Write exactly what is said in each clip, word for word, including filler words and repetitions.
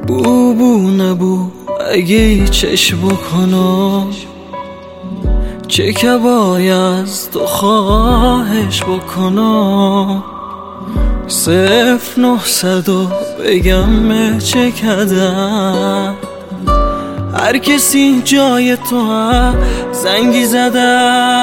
بو بو نبو اگه چشم بکنم چه که باید تو خواهش بکنم صفر نه صد و بگم چه کدم هر کسی جای تو هم زنگی زده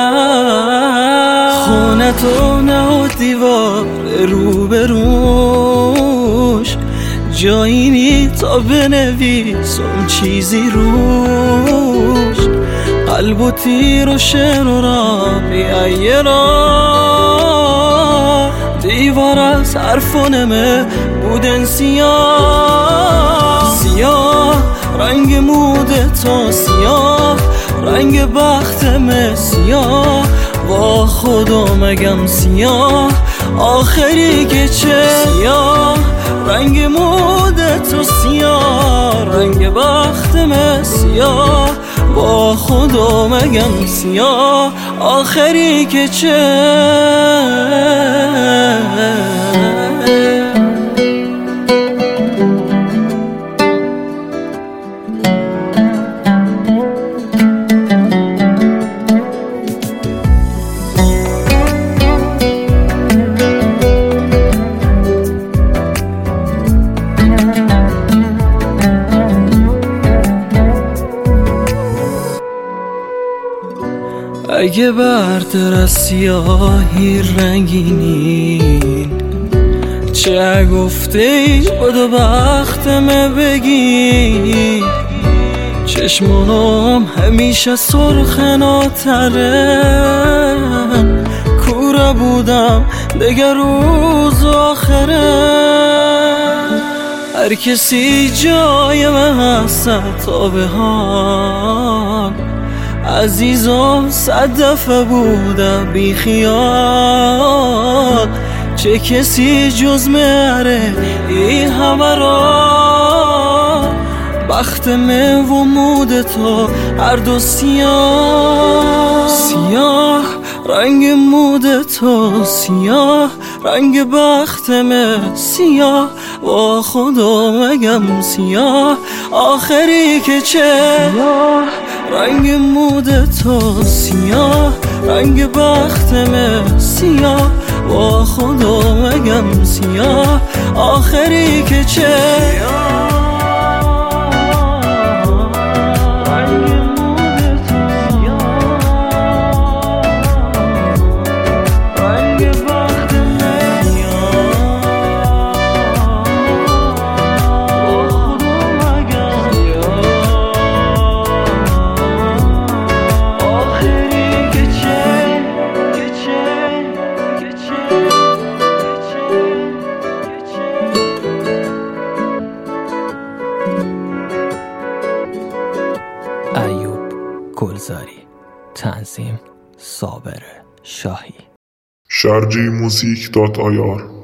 خونه تو نه و دیوار رو به روش جایی نی تا بنویسم چیزی روش قلب و تیر و شعر و رابی را دیوار از حرف و نمه بودن سیاه سیاه رنگ مود تو سیاه رنگ بختم سیاه با خدا مگم سیاه آخری که چه سیاه رنگ مود تو سیاه رنگ بختم سیاه با خدا مگم سیاه آخری که چه اگه برتر از سیاهی رنگینی چه گفته ای بدو بختمه بگی چشمانم همیشه سرخناتره کوره بودم دیگه روز آخره هر کسی جای من هست تا به حال عزیزم صد دفعه بودم بی خیال چه کسی جز مهره ای همه را بخت من و مود تو هر دو سیاه سیاه رنگ مود تو سیاه رنگ بخت من سیاه با خدا مگم سیاه آخری که چه سیاه رنگ مود تو سیاه رنگ بخت من سیاه با خدا مگم سیاه آخری که چه ایوب گلزاری تنظیم صابر شاهی شرجی موزیک دات آی آر